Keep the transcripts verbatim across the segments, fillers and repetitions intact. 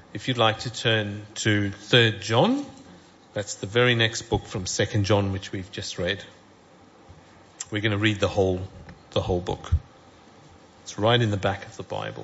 If you'd like to turn to Third John, that's the very next book from Second John, which we've just read. We're going to read the whole, the whole book. It's right in the back of the Bible.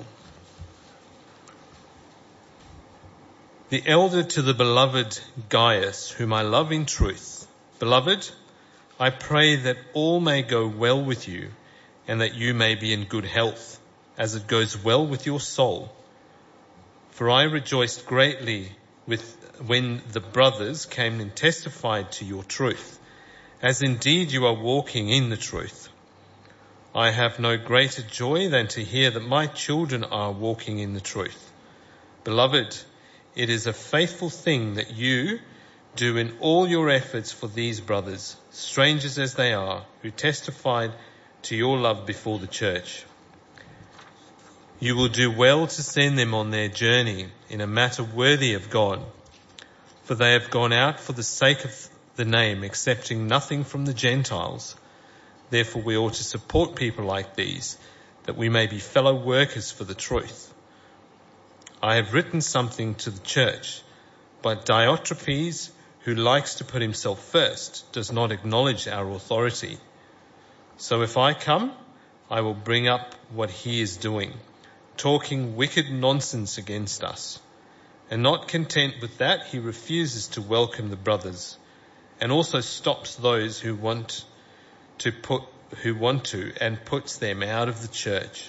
The elder to the beloved Gaius, whom I love in truth. Beloved, I pray that all may go well with you, and that you may be in good health, as it goes well with your soul. For I rejoiced greatly with when the brothers came and testified to your truth, as indeed you are walking in the truth. I have no greater joy than to hear that my children are walking in the truth. Beloved, it is a faithful thing that you do in all your efforts for these brothers, strangers as they are, who testified to your love before the church. You will do well to send them on their journey in a matter worthy of God, for they have gone out for the sake of the name, accepting nothing from the Gentiles. Therefore we ought to support people like these, that we may be fellow workers for the truth. I have written something to the church, but Diotrephes, who likes to put himself first, does not acknowledge our authority. So if I come, I will bring up what he is doing, talking wicked nonsense against us. And not content with that, he refuses to welcome the brothers, and also stops those who want to put, who want to, and puts them out of the church.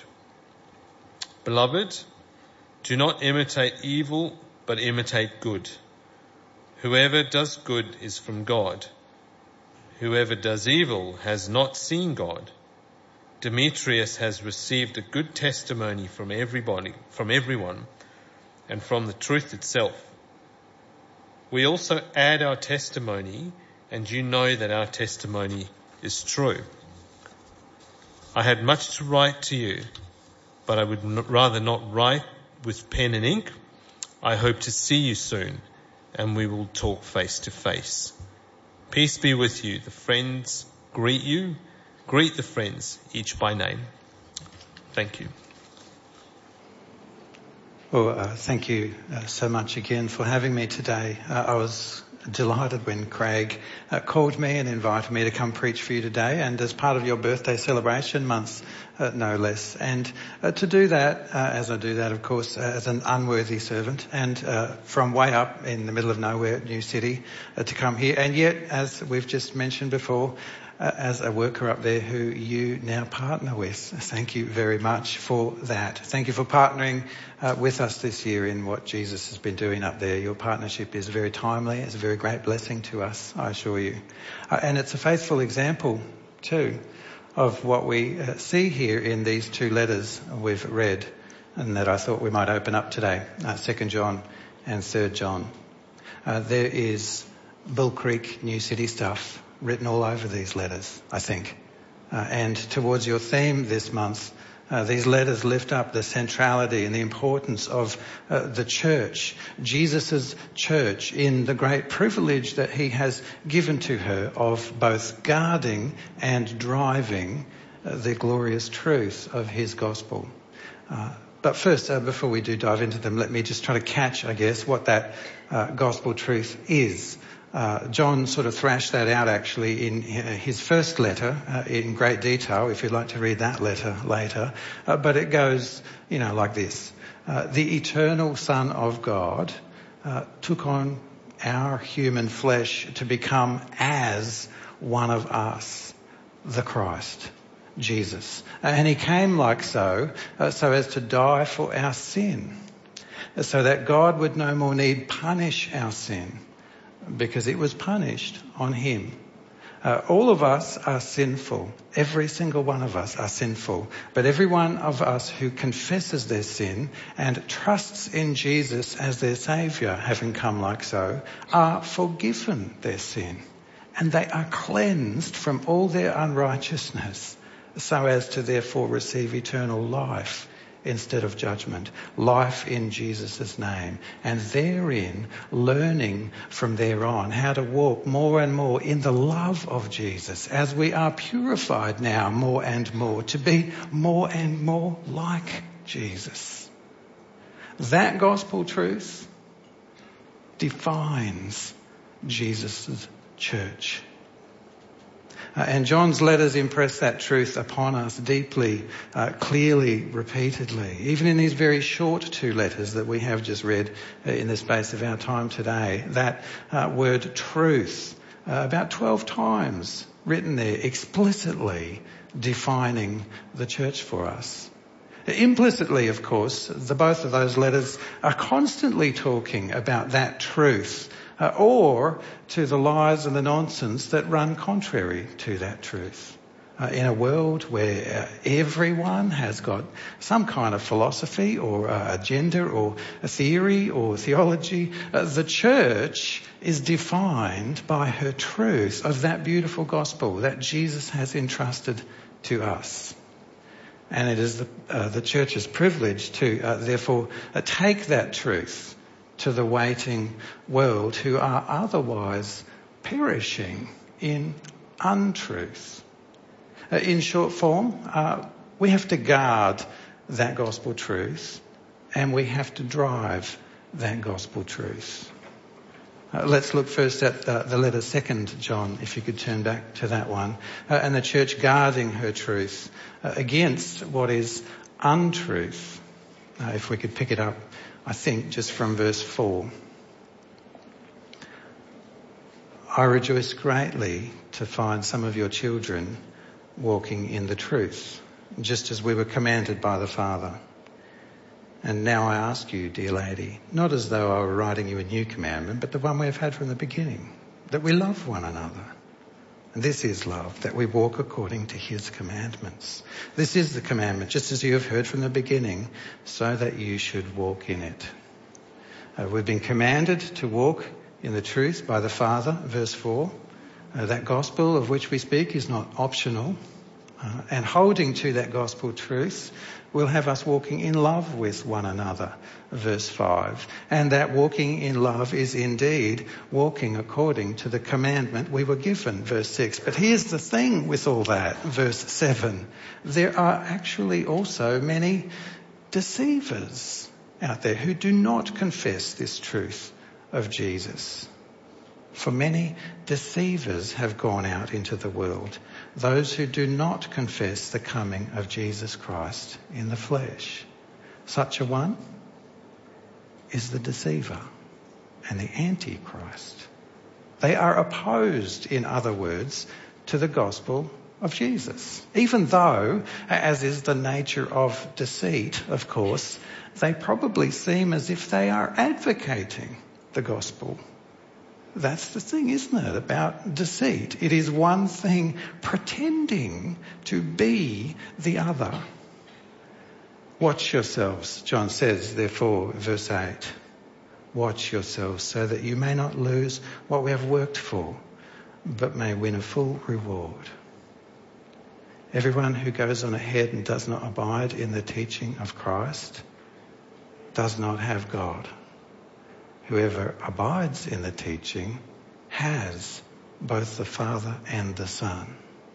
Beloved, do not imitate evil, but imitate good. Whoever does good is from God. Whoever does evil has not seen God. Demetrius has received a good testimony from everybody, from everyone, and from the truth itself. We also add our testimony, and you know that our testimony is true. I had much to write to you, but I would n- rather not write with pen and ink. I hope to see you soon, and we will talk face to face. Peace be with you. The friends greet you. Greet the friends, each by name. Thank you. Well, uh, thank you uh, so much again for having me today. Uh, I was delighted when Craig uh, called me and invited me to come preach for you today, and as part of your birthday celebration month, uh, no less. And uh, to do that, uh, as I do that, of course, uh, as an unworthy servant, and uh, from way up in the middle of nowhere, New City, uh, to come here, and yet, as we've just mentioned before, Uh, as a worker up there who you now partner with. Thank you very much for that. Thank you for partnering uh, with us this year in what Jesus has been doing up there. Your partnership is very timely. It's a very great blessing to us, I assure you. Uh, and it's a faithful example too of what we uh, see here in these two letters we've read and that I thought we might open up today, uh, Second John and Third John. Uh, there is Bull Creek, New City stuff written all over these letters, I think. Uh, and towards your theme this month, uh, these letters lift up the centrality and the importance of uh, the church, Jesus' church, in the great privilege that he has given to her of both guarding and driving uh, the glorious truth of his gospel. Uh, but first, uh, before we do dive into them, let me just try to catch, I guess, what that uh, gospel truth is. Uh, John sort of thrashed that out actually in his first letter uh, in great detail, if you'd like to read that letter later. Uh, but it goes, you know, like this. Uh, the eternal Son of God uh, took on our human flesh to become as one of us, the Christ, Jesus. And he came like so, uh, so as to die for our sin, so that God would no more need punish our sin, because it was punished on him. Uh, all of us are sinful. Every single one of us are sinful. But every one of us who confesses their sin and trusts in Jesus as their Saviour, having come like so, are forgiven their sin. And they are cleansed from all their unrighteousness, so as to therefore receive eternal life instead of judgment, life in Jesus' name, and therein learning from there on how to walk more and more in the love of Jesus as we are purified now more and more to be more and more like Jesus. That gospel truth defines Jesus' church. Uh, and John's letters impress that truth upon us deeply, uh, clearly, repeatedly. Even in these very short two letters that we have just read uh, in the space of our time today, that uh, word truth, uh, about twelve times written there, explicitly defining the church for us. Implicitly, of course, the both of those letters are constantly talking about that truth, uh, or to the lies and the nonsense that run contrary to that truth. Uh, in a world where uh, everyone has got some kind of philosophy or uh, agenda or a theory or theology, uh, the church is defined by her truth of that beautiful gospel that Jesus has entrusted to us. And it is the, uh, the church's privilege to, uh, therefore, uh, take that truth to the waiting world who are otherwise perishing in untruth. Uh, in short form, uh, we have to guard that gospel truth, and we have to drive that gospel truth. Uh, let's look first at uh, the letter Second John, if you could turn back to that one, uh, and the church guarding her truth uh, against what is untruth. Uh, if we could pick it up, I think, just from verse four. I rejoice greatly to find some of your children walking in the truth, just as we were commanded by the Father. And now I ask you, dear lady, not as though I were writing you a new commandment, but the one we have had from the beginning, that we love one another. And this is love, that we walk according to his commandments. This is the commandment, just as you have heard from the beginning, so that you should walk in it. Uh, we've been commanded to walk in the truth by the Father, verse four. Uh, that gospel of which we speak is not optional. Uh, and holding to that gospel truth will have us walking in love with one another, verse five. And that walking in love is indeed walking according to the commandment we were given, verse six. But here's the thing with all that, verse seven. There are actually also many deceivers out there who do not confess this truth of Jesus. For many deceivers have gone out into the world, those who do not confess the coming of Jesus Christ in the flesh. Such a one is the deceiver and the Antichrist. They are opposed, in other words, to the gospel of Jesus. Even though, as is the nature of deceit, of course, they probably seem as if they are advocating the gospel. That's the thing, isn't it, about deceit? It is one thing pretending to be the other. Watch yourselves, John says, therefore, verse eight. Watch yourselves so that you may not lose what we have worked for, but may win a full reward. Everyone who goes on ahead and does not abide in the teaching of Christ does not have God. Whoever abides in the teaching has both the Father and the Son.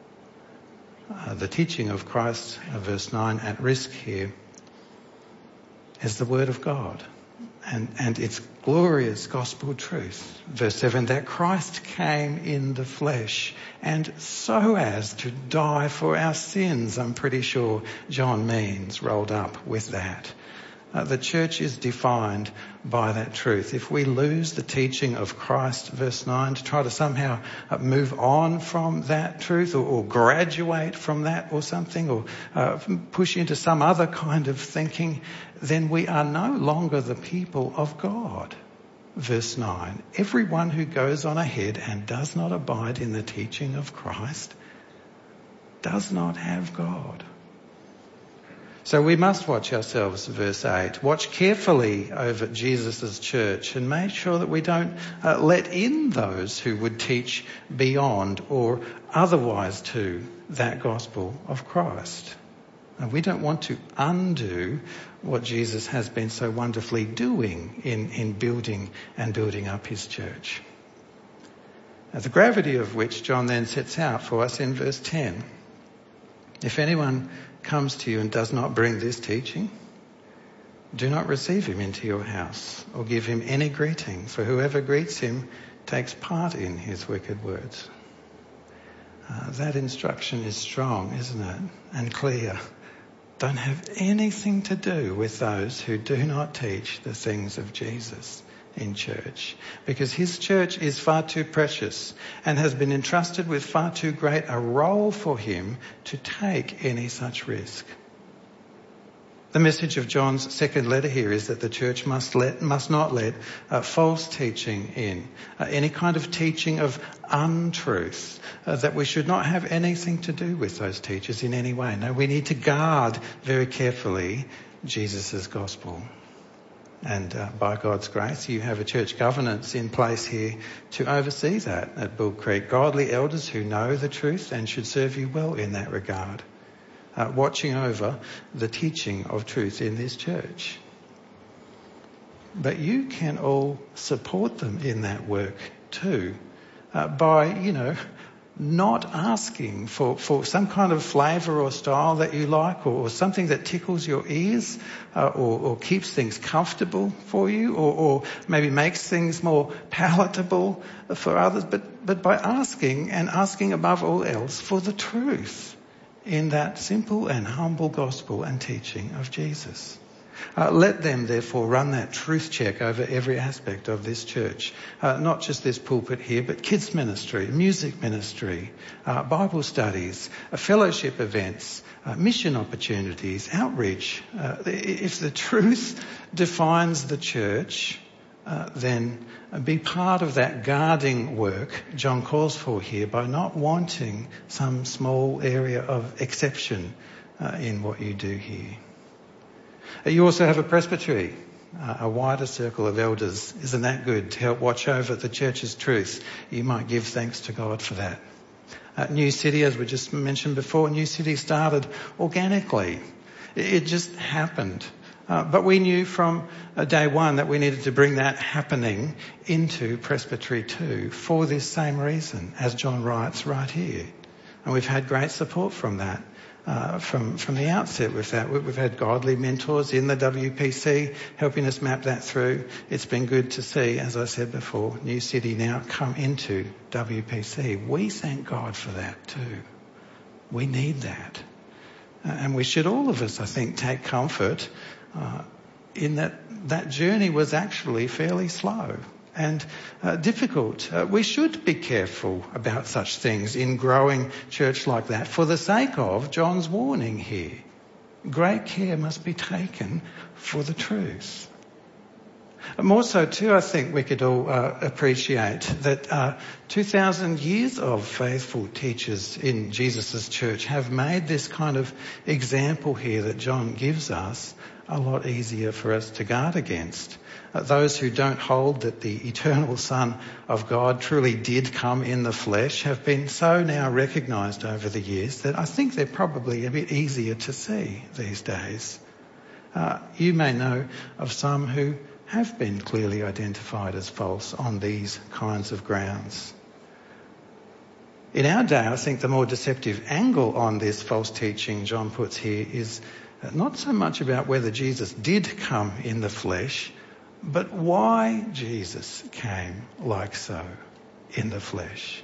Uh, the teaching of Christ, uh, verse nine, at risk here, is the Word of God and, and its glorious gospel truth. Verse seven, that Christ came in the flesh and so as to die for our sins, I'm pretty sure John means, rolled up with that. Uh, the church is defined by that truth. If we lose the teaching of Christ, verse nine, to try to somehow uh, move on from that truth or, or graduate from that or something, or uh, push into some other kind of thinking, then we are no longer the people of God. Verse nine, everyone who goes on ahead and does not abide in the teaching of Christ does not have God. So we must watch ourselves, verse eight. Watch carefully over Jesus' church and make sure that we don't uh, let in those who would teach beyond or otherwise to that gospel of Christ. And we don't want to undo what Jesus has been so wonderfully doing in, in building and building up his church. Now, the gravity of which John then sets out for us in verse ten. If anyone comes to you and does not bring this teaching, Do not receive him into your house or give him any greeting, for whoever greets him takes part in his wicked words. Uh, that instruction is strong, isn't it? And clear. Don't have anything to do with those who do not teach the things of Jesus in church, because his church is far too precious and has been entrusted with far too great a role for him to take any such risk. The message of John's second letter here is that the church must let, must not let uh, false teaching in, uh, any kind of teaching of untruth, uh, that we should not have anything to do with those teachers in any way. No, we need to guard very carefully Jesus' gospel. And uh, by God's grace, you have a church governance in place here to oversee that at Bull Creek. Godly elders who know the truth and should serve you well in that regard. Uh, watching over the teaching of truth in this church. But you can all support them in that work too, uh, by, you know, not asking for, for some kind of flavour or style that you like, or, or something that tickles your ears, uh, or, or keeps things comfortable for you, or, or maybe makes things more palatable for others, but, but by asking, and asking above all else, for the truth in that simple and humble gospel and teaching of Jesus. Uh, let them therefore run that truth check over every aspect of this church. Uh, not just this pulpit here, but kids ministry, music ministry, uh, Bible studies, uh, fellowship events, uh, mission opportunities, outreach. Uh, if the truth defines the church, uh, then be part of that guarding work John calls for here by not wanting some small area of exception uh, in what you do here. Uh, you also have a presbytery, uh, a wider circle of elders. Isn't that good to help watch over the church's truth? You might give thanks to God for that. Uh, New City, as we just mentioned before, New City started organically. It, it just happened. Uh, but we knew from uh, day one that we needed to bring that happening into Presbytery too, for this same reason, as John writes right here. And we've had great support from that, uh, from, from the outset with that. We've had godly mentors in the W P C helping us map that through. It's been good to see, as I said before, New City now come into W P C. We thank God for that too. We need that. Uh, and we should, all of us, I think, take comfort Uh, in that that journey was actually fairly slow and uh, difficult. Uh, we should be careful about such things in growing church like that for the sake of John's warning here. Great care must be taken for the truth. More so too, I think we could all uh, appreciate that uh, two thousand years of faithful teachers in Jesus' church have made this kind of example here that John gives us a lot easier for us to guard against. Uh, those who don't hold that the eternal Son of God truly did come in the flesh have been so now recognised over the years that I think they're probably a bit easier to see these days. Uh, you may know of some who have been clearly identified as false on these kinds of grounds. In our day, I think the more deceptive angle on this false teaching John puts here is not so much about whether Jesus did come in the flesh, but why Jesus came like so in the flesh.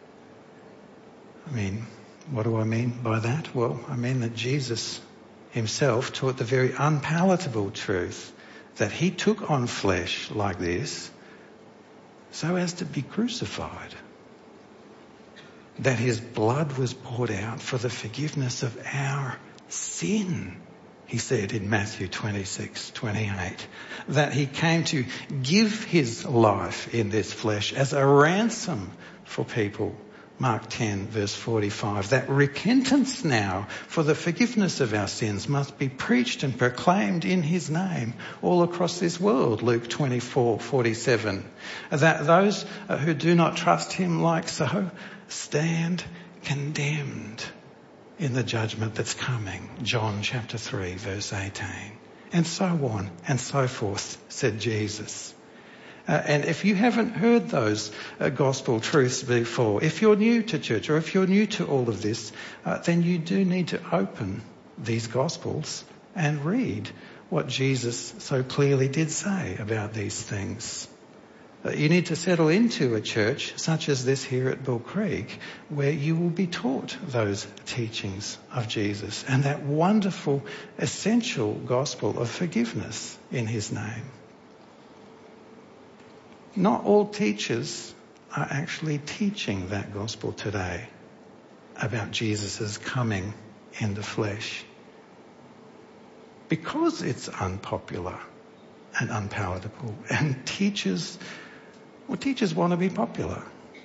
I mean, what do I mean by that? Well, I mean that Jesus himself taught the very unpalatable truth that he took on flesh like this so as to be crucified. That his blood was poured out for the forgiveness of our sin, he said in Matthew twenty-six twenty-eight. That he came to give his life in this flesh as a ransom for people. Mark ten verse forty-five. That repentance now for the forgiveness of our sins must be preached and proclaimed in his name all across this world. Luke twenty-four forty-seven. That those who do not trust him like so stand condemned in the judgment that's coming. John chapter three verse eighteen. And so on and so forth, said Jesus. Uh, and if you haven't heard those uh, gospel truths before, if you're new to church or if you're new to all of this, uh, then you do need to open these gospels and read what Jesus so clearly did say about these things. You need to settle into a church such as this here at Bull Creek, where you will be taught those teachings of Jesus and that wonderful, essential gospel of forgiveness in his name. Not all teachers are actually teaching that gospel today about Jesus' coming in the flesh, because it's unpopular and unpalatable, and teachers Well, teachers want to be popular.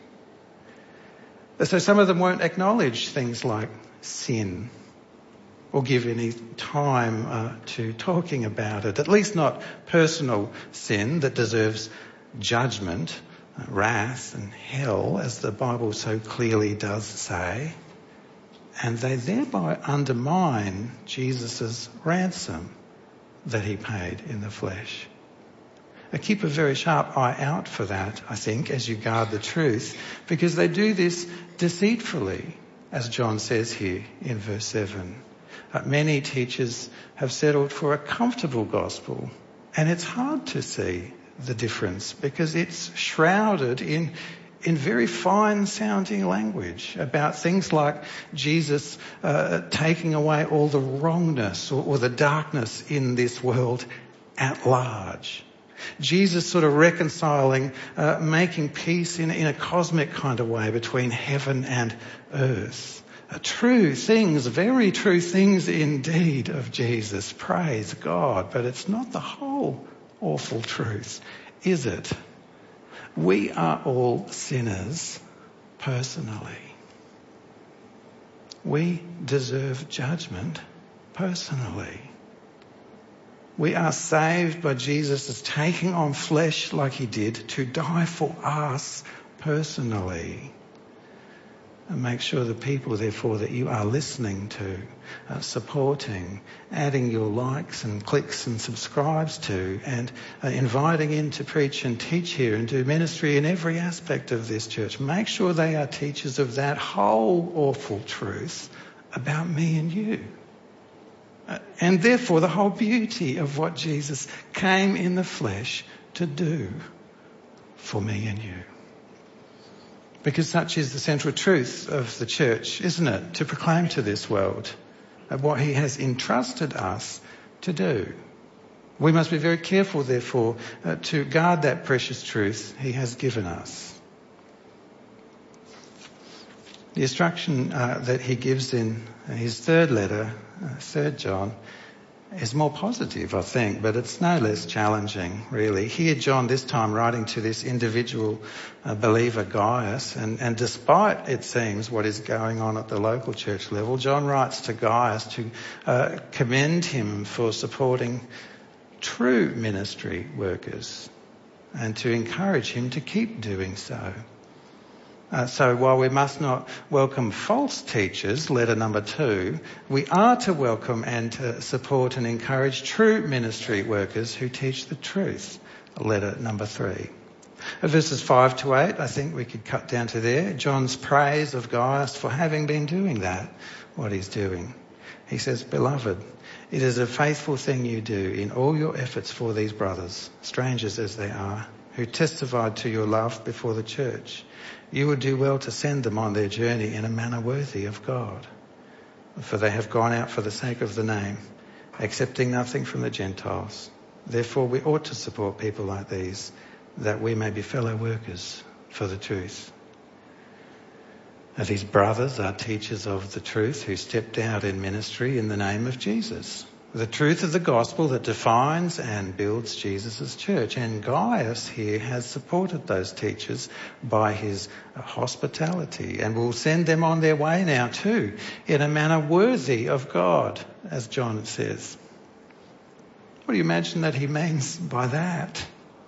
So some of them won't acknowledge things like sin or give any time uh, to talking about it, at least not personal sin that deserves judgment, uh, wrath and hell, as the Bible so clearly does say. And they thereby undermine Jesus' ransom that he paid in the flesh. Keep a very sharp eye out for that, I think, as you guard the truth, because they do this deceitfully, as John says here in verse seven. Uh, many teachers have settled for a comfortable gospel, and it's hard to see the difference because it's shrouded in in very fine-sounding language about things like Jesus uh, taking away all the wrongness or, or the darkness in this world at large. Jesus sort of reconciling, uh, making peace in, in a cosmic kind of way between heaven and earth. Uh, true things, very true things indeed of Jesus. Praise God. But it's not the whole awful truth, is it? We are all sinners personally. We deserve judgment personally. We are saved by Jesus' taking on flesh like he did to die for us personally. And make sure the people, therefore, that you are listening to, uh, supporting, adding your likes and clicks and subscribes to, and uh, inviting in to preach and teach here and do ministry in every aspect of this church. Make sure they are teachers of that whole awful truth about me and you. And therefore the whole beauty of what Jesus came in the flesh to do for me and you. Because such is the central truth of the church, isn't it? To proclaim to this world what he has entrusted us to do. We must be very careful, therefore, uh, to guard that precious truth he has given us. The instruction uh, that he gives in his third letter, uh, Third John, is more positive, I think, but it's no less challenging, really. Here, John, this time writing to this individual uh, believer, Gaius, and, and despite, it seems, what is going on at the local church level, John writes to Gaius to uh, commend him for supporting true ministry workers and to encourage him to keep doing so. Uh, so while we must not welcome false teachers, letter number two, we are to welcome and to support and encourage true ministry workers who teach the truth, letter number three. Uh, verses five to eight, I think we could cut down to there. John's praise of Gaius for having been doing that, what he's doing. He says, "Beloved, it is a faithful thing you do in all your efforts for these brothers, strangers as they are, who testified to your love before the church. You would do well to send them on their journey in a manner worthy of God. For they have gone out for the sake of the name, accepting nothing from the Gentiles. Therefore we ought to support people like these, that we may be fellow workers for the truth." Now, these brothers are teachers of the truth who stepped out in ministry in the name of Jesus. The truth of the gospel that defines and builds Jesus' church. And Gaius here has supported those teachers by his hospitality and will send them on their way now too, in a manner worthy of God, as John says. What do you imagine that he means by that?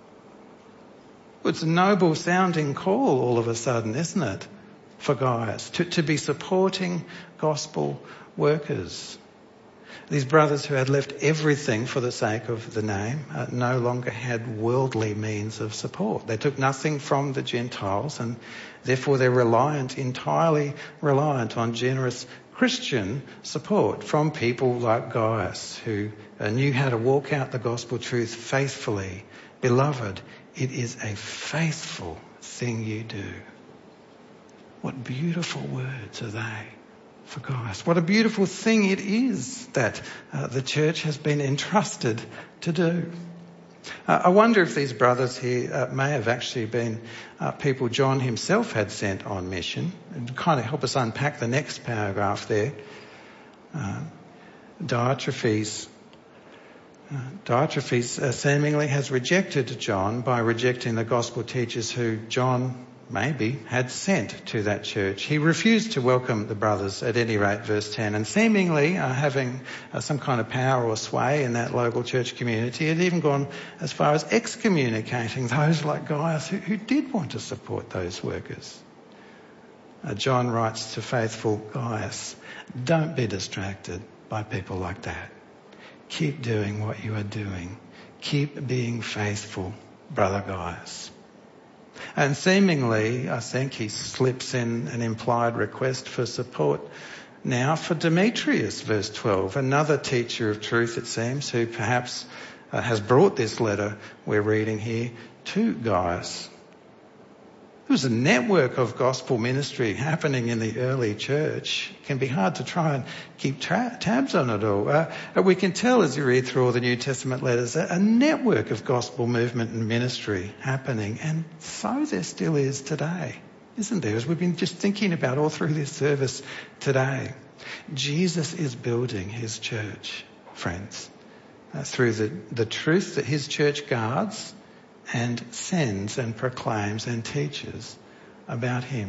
Well, it's a noble sounding call all of a sudden, isn't it, for Gaius, to, to be supporting gospel workers. These brothers who had left everything for the sake of the name uh, no longer had worldly means of support. They took nothing from the Gentiles, and therefore they're reliant, entirely reliant on generous Christian support from people like Gaius, who uh, knew how to walk out the gospel truth faithfully. Beloved, it is a faithful thing you do. What beautiful words are they for Gaius. What a beautiful thing it is that uh, the church has been entrusted to do. Uh, I wonder if these brothers here uh, may have actually been uh, people John himself had sent on mission. And kind of help us unpack the next paragraph there. Uh, Diotrephes, uh, Diotrephes uh, seemingly has rejected John by rejecting the gospel teachers who John maybe had sent to that church. He refused to welcome the brothers, at any rate, verse ten, and seemingly uh, having uh, some kind of power or sway in that local church community, had even gone as far as excommunicating those like Gaius who, who did want to support those workers. Uh, John writes to faithful Gaius, don't be distracted by people like that. Keep doing what you are doing. Keep being faithful, brother Gaius. And seemingly, I think he slips in an implied request for support now for Demetrius, verse twelve, another teacher of truth, it seems, who perhaps uh, has brought this letter we're reading here to Gaius. There was a network of gospel ministry happening in the early church. It can be hard to try and keep tra- tabs on it all. Uh, we can tell as you read through all the New Testament letters, a, a network of gospel movement and ministry happening. And so there still is today, isn't there? As we've been just thinking about all through this service today. Jesus is building his church, friends, uh, through the, the truth that his church guards and sends and proclaims and teaches about him.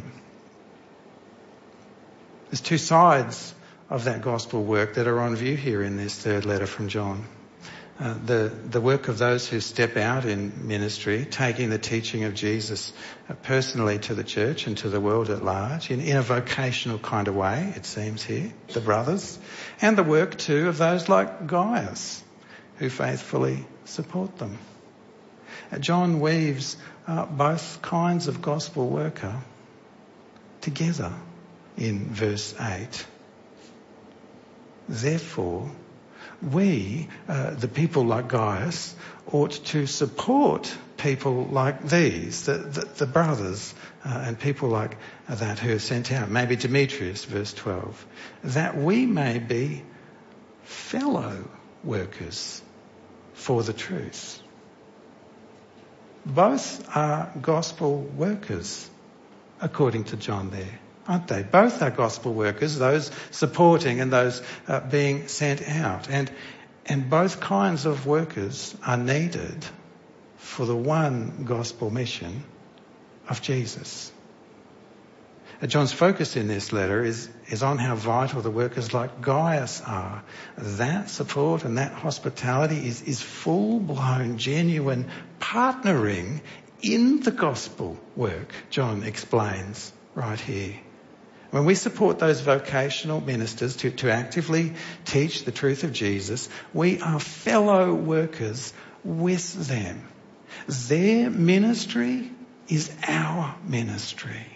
There's two sides of that gospel work that are on view here in this third letter from John. Uh, the, the work of those who step out in ministry, taking the teaching of Jesus uh, personally to the church and to the world at large, in, in a vocational kind of way, it seems here, the brothers. And the work too of those like Gaius, who faithfully support them. John weaves uh, both kinds of gospel worker together in verse eight. Therefore, we, uh, the people like Gaius, ought to support people like these, the, the, the brothers uh, and people like that who are sent out. Maybe Demetrius, verse twelve. That we may be fellow workers for the truth. Both are gospel workers, according to John there, aren't they? Both are gospel workers, those supporting and those uh, being sent out. And, and both kinds of workers are needed for the one gospel mission of Jesus. Uh, John's focus in this letter is, is on how vital the workers like Gaius are. That support and that hospitality is, is full-blown, genuine partnering in the gospel work, John explains right here. When we support those vocational ministers to, to actively teach the truth of Jesus, we are fellow workers with them. Their ministry is our ministry.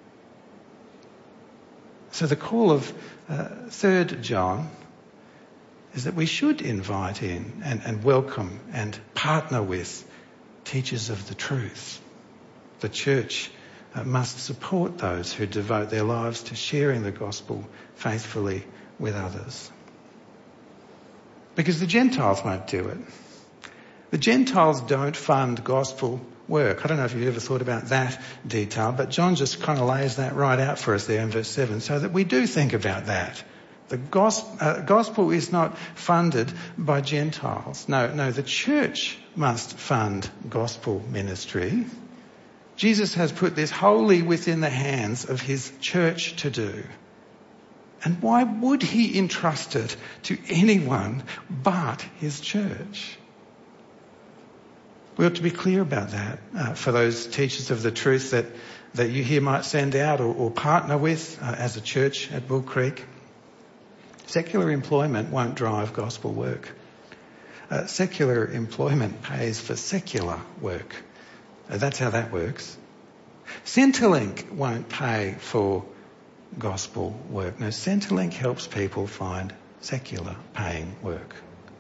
So the call of uh, third John is that we should invite in and, and welcome and partner with teachers of the truth. The church uh, must support those who devote their lives to sharing the gospel faithfully with others. Because the Gentiles won't do it. The Gentiles don't fund gospel work. I don't know if you've ever thought about that detail, but John just kind of lays that right out for us there in verse seven so that we do think about that. The gospel, uh, gospel is not funded by Gentiles. No, no, the church must fund gospel ministry. Jesus has put this wholly within the hands of his church to do. And why would he entrust it to anyone but his church? We ought to be clear about that uh, for those teachers of the truth that, that you here might send out or, or partner with uh, as a church at Bull Creek. Secular employment won't drive gospel work. Uh, secular employment pays for secular work. Uh, that's how that works. Centrelink won't pay for gospel work. No, Centrelink helps people find secular paying work.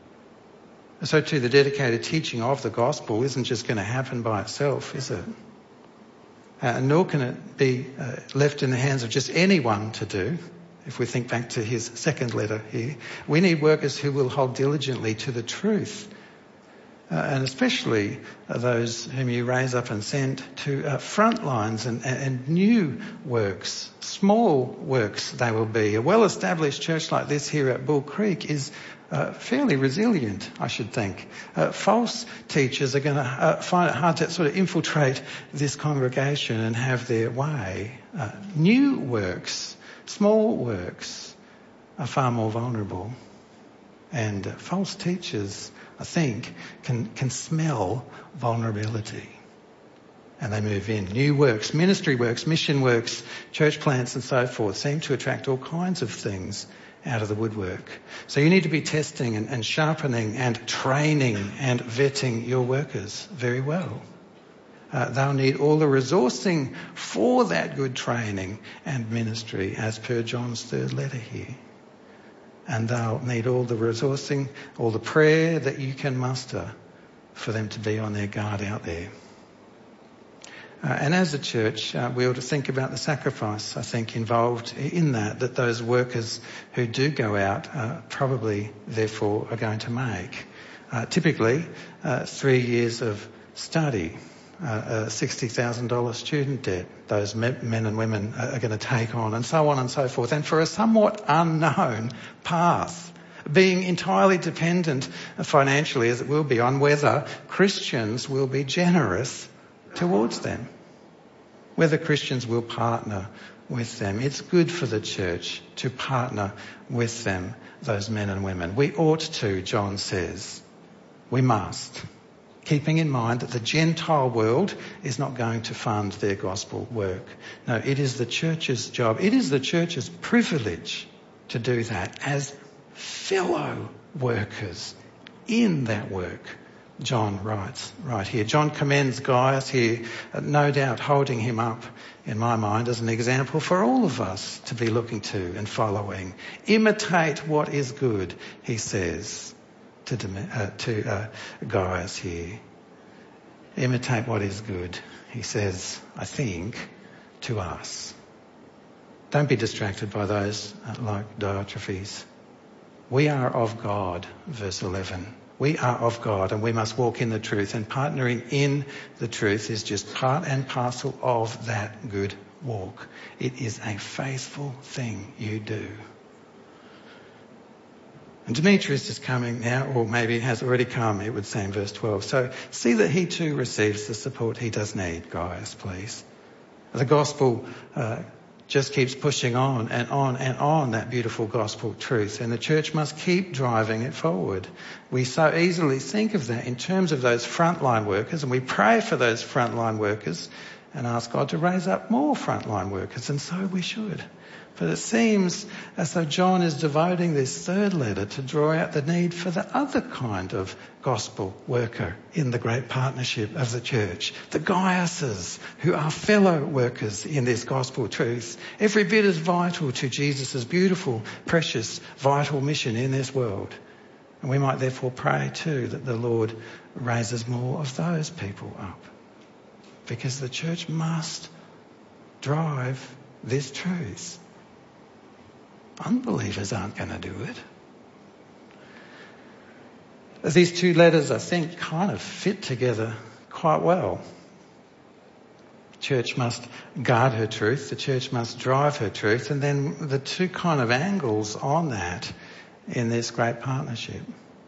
So too, the dedicated teaching of the gospel isn't just going to happen by itself, is it? Uh, nor can it be uh, left in the hands of just anyone to do. If we think back to his second letter here, we need workers who will hold diligently to the truth. Uh, and especially uh, those whom you raise up and send to uh, front lines and, and, and new works, small works they will be. A well-established church like this here at Bull Creek is uh, fairly resilient, I should think. Uh, false teachers are going to uh, find it hard to sort of infiltrate this congregation and have their way. Uh, new works, small works, are far more vulnerable. And uh, false teachers, I think, can can smell vulnerability. And they move in. New works, ministry works, mission works, church plants and so forth seem to attract all kinds of things out of the woodwork. So you need to be testing and, and sharpening and training and vetting your workers very well. Uh, they'll need all the resourcing for that good training and ministry as per John's third letter here. And they'll need all the resourcing, all the prayer that you can muster for them to be on their guard out there. Uh, and as a church, uh, we ought to think about the sacrifice, I think, involved in that, that those workers who do go out uh, probably, therefore, are going to make. Uh, typically, uh, three years of study, uh, a sixty thousand dollars student debt, those men and women are going to take on, and so on and so forth. And for a somewhat unknown path, being entirely dependent financially, as it will be, on whether Christians will be generous towards them, whether Christians will partner with them. It's good for the church to partner with them, those men and women. We ought to, John says. We must. Keeping in mind that the Gentile world is not going to fund their gospel work. No, it is the church's job. It is the church's privilege to do that as fellow workers in that work. John writes right here. John commends Gaius here, no doubt holding him up, in my mind, as an example for all of us to be looking to and following. Imitate what is good, he says to, uh, to uh, Gaius here. Imitate what is good, he says, I think, to us. Don't be distracted by those uh, like Diotrephes. We are of God, verse eleven. We are of God and we must walk in the truth, and partnering in the truth is just part and parcel of that good walk. It is a faithful thing you do. And Demetrius is coming now, or maybe has already come, it would say in verse twelve. So see that he too receives the support he does need, Gaius, please. The gospel uh, just keeps pushing on and on and on, that beautiful gospel truth. And the church must keep driving it forward. We so easily think of that in terms of those frontline workers, and we pray for those frontline workers and ask God to raise up more frontline workers, and so we should. But it seems as though John is devoting this third letter to draw out the need for the other kind of gospel worker in the great partnership of the church. The Gaiuses, who are fellow workers in this gospel truth, every bit as vital to Jesus' beautiful, precious, vital mission in this world. And we might therefore pray too that the Lord raises more of those people up. Because the church must drive this truth. Unbelievers aren't going to do it. These two letters, I think, kind of fit together quite well. The church must guard her truth. The church must drive her truth. And then the two kind of angles on that in this great partnership.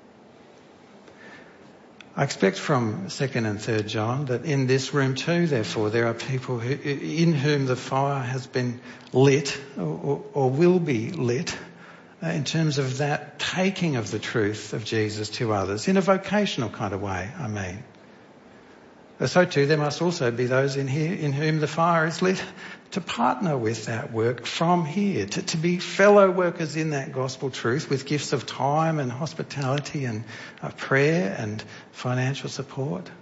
I expect from second and third John that in this room too, therefore, there are people who, in whom the fire has been lit or, or will be lit uh, in terms of that taking of the truth of Jesus to others in a vocational kind of way, I mean. So too, there must also be those in here in whom the fire is lit to partner with that work from here, to, to be fellow workers in that gospel truth with gifts of time and hospitality and uh, prayer and financial support.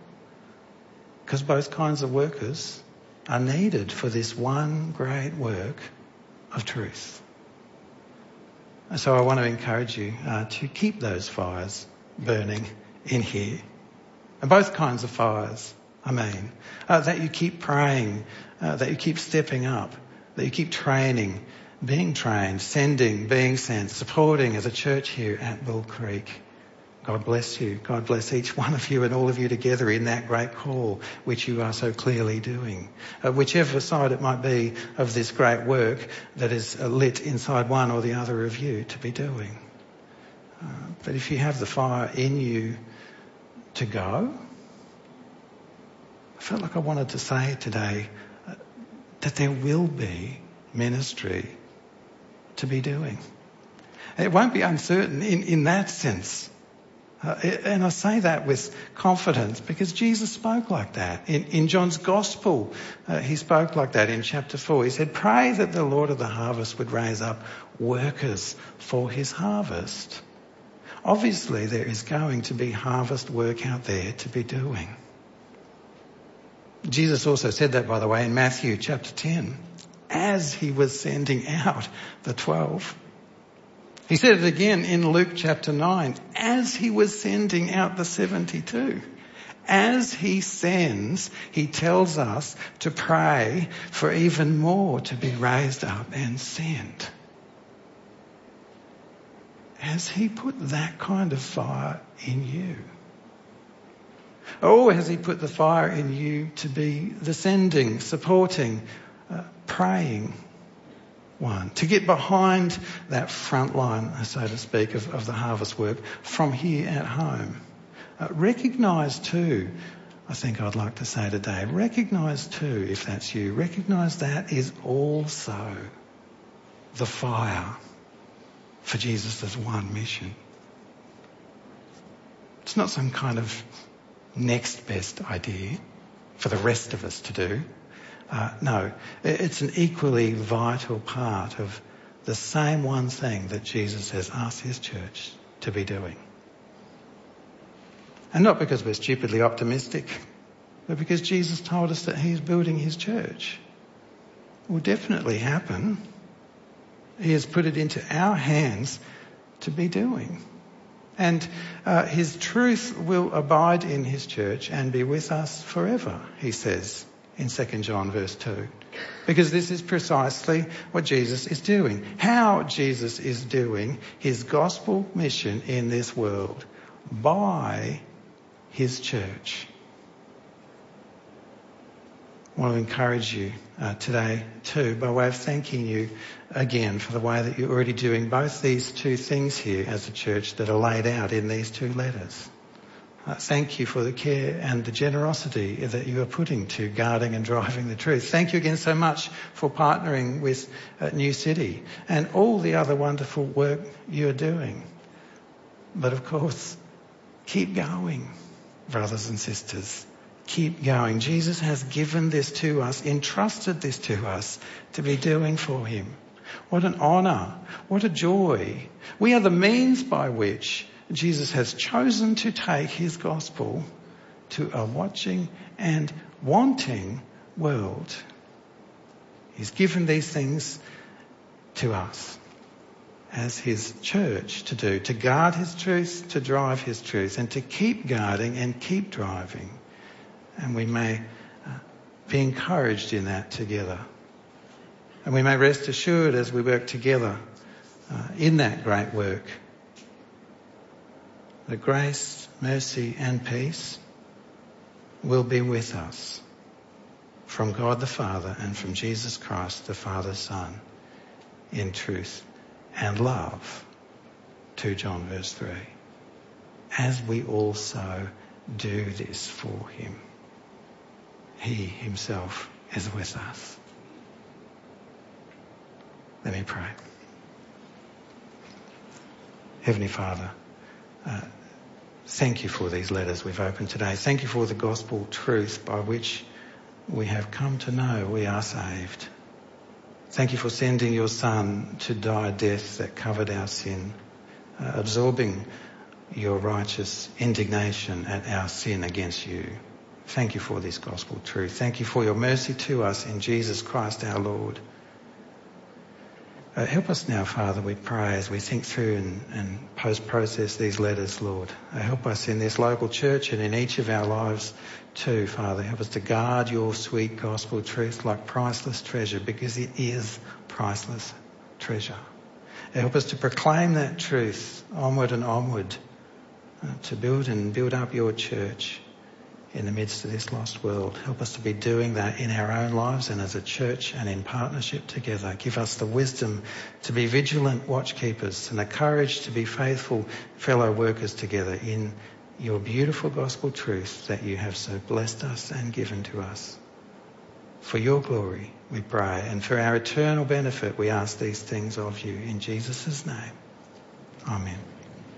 Because both kinds of workers are needed for this one great work of truth. And so I want to encourage you uh, to keep those fires burning in here. And both kinds of fires, I mean. Uh, that you keep praying, uh, that you keep stepping up, that you keep training, being trained, sending, being sent, supporting as a church here at Bull Creek. God bless you. God bless each one of you and all of you together in that great call which you are so clearly doing. Uh, whichever side it might be of this great work that is uh, lit inside one or the other of you to be doing. Uh, but if you have the fire in you to go, I felt like I wanted to say today uh, that there will be ministry to be doing. It won't be uncertain in, in that sense. Uh, and I say that with confidence because Jesus spoke like that. In, in John's Gospel, uh, he spoke like that in chapter four. He said, pray that the Lord of the harvest would raise up workers for his harvest. Obviously, there is going to be harvest work out there to be doing. Jesus also said that, by the way, in Matthew chapter ten, as he was sending out the twelve. He said it again in Luke chapter nine, as he was sending out the seventy-two. As he sends, he tells us to pray for even more to be raised up and sent. Has he put that kind of fire in you? Or has he put the fire in you to be the sending, supporting, uh, praying one, to get behind that front line, so to speak, of, of the harvest work from here at home? Uh, recognise too, I think I'd like to say today, recognise too, if that's you, recognise that is also the fire for Jesus' one mission. It's not some kind of next best idea for the rest of us to do. Uh, no, it's an equally vital part of the same one thing that Jesus has asked his church to be doing. And not because we're stupidly optimistic, but because Jesus told us that he's building his church. It will definitely happen. He has put it into our hands to be doing. And uh, his truth will abide in his church and be with us forever, he says in Second John verse two. Because this is precisely what Jesus is doing. How Jesus is doing his gospel mission in this world by his church. I want to encourage you uh, today too, by way of thanking you again for the way that you're already doing both these two things here as a church that are laid out in these two letters. Uh, thank you for the care and the generosity that you are putting to guarding and driving the truth. Thank you again so much for partnering with uh, New City and all the other wonderful work you're doing. But of course, keep going, brothers and sisters. Keep going. Jesus has given this to us, entrusted this to us to be doing for him. What an honour. What a joy. We are the means by which Jesus has chosen to take his gospel to a watching and wanting world. He's given these things to us as his church to do, to guard his truth, to drive his truth, and to keep guarding and keep driving. And we may uh, be encouraged in that together. And we may rest assured as we work together uh, in that great work that grace, mercy and peace will be with us from God the Father and from Jesus Christ the Father's Son in truth and love. Second John verse three. As we also do this for him. He himself is with us. Let me pray. Heavenly Father, uh, thank you for these letters we've opened today. Thank you for the gospel truth by which we have come to know we are saved. Thank you for sending your Son to die a death that covered our sin, uh, absorbing your righteous indignation at our sin against you. Thank you for this gospel truth. Thank you for your mercy to us in Jesus Christ our Lord. Uh, help us now, Father, we pray, as we think through and, and post-process these letters, Lord. Uh, help us in this local church and in each of our lives too, Father. Help us to guard your sweet gospel truth like priceless treasure, because it is priceless treasure. Uh, help us to proclaim that truth onward and onward, uh, to build and build up your church in the midst of this lost world. Help us to be doing that in our own lives and as a church and in partnership together. Give us the wisdom to be vigilant watchkeepers and the courage to be faithful fellow workers together in your beautiful gospel truth that you have so blessed us and given to us. For your glory, we pray, and for our eternal benefit, we ask these things of you in Jesus' name. Amen.